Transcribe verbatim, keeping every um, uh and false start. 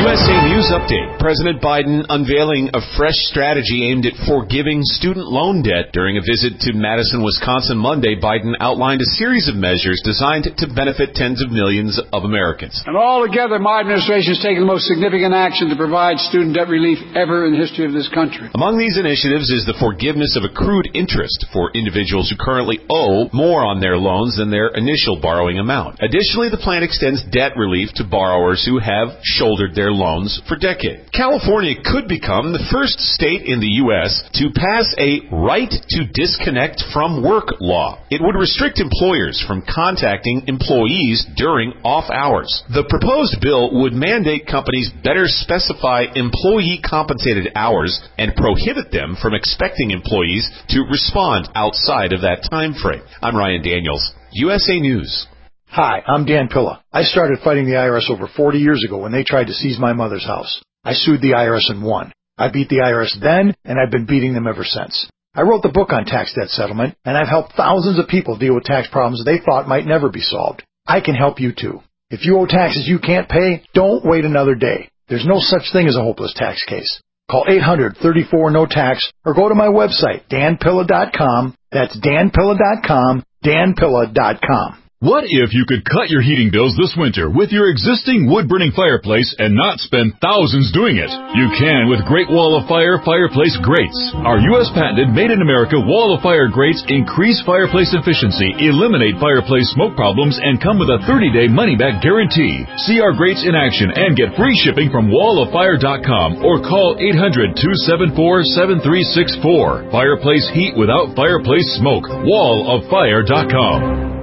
U S A News Update. President Biden unveiling a fresh strategy aimed at forgiving student loan debt. During a visit to Madison, Wisconsin Monday, Biden outlined a series of measures designed to benefit tens of millions of Americans. And altogether, my administration has taken the most significant action to provide student debt relief ever in the history of this country. Among these initiatives is the forgiveness of accrued interest for individuals who currently owe more on their loans than their initial borrowing amount. Additionally, the plan extends debt relief to borrowers who have shouldered their loans for decades. California could become the first state in the U S to pass a right to disconnect from work law. It would restrict employers from contacting employees during off hours. The proposed bill would mandate companies better specify employee compensated hours and prohibit them from expecting employees to respond outside of that time frame. I'm Ryan Daniels, U S A News. Hi, I'm Dan Pilla. I started fighting the I R S over forty years ago when they tried to seize my mother's house. I sued the I R S and won. I beat the I R S then, and I've been beating them ever since. I wrote the book on tax debt settlement, and I've helped thousands of people deal with tax problems they thought might never be solved. I can help you too. If you owe taxes you can't pay, don't wait another day. There's no such thing as a hopeless tax case. Call eight hundred, thirty-four, no tax or go to my website, dan pilla dot com. That's dan pilla dot com, dan pilla dot com. What if you could cut your heating bills this winter with your existing wood-burning fireplace and not spend thousands doing it? You can with Great Wall of Fire fireplace grates. Our U S patented made-in-America Wall of Fire grates increase fireplace efficiency, eliminate fireplace smoke problems, and come with a thirty-day money-back guarantee. See our grates in action and get free shipping from wall of fire dot com or call eight hundred, two seven four, seven three six four. Fireplace heat without fireplace smoke. wall of fire dot com.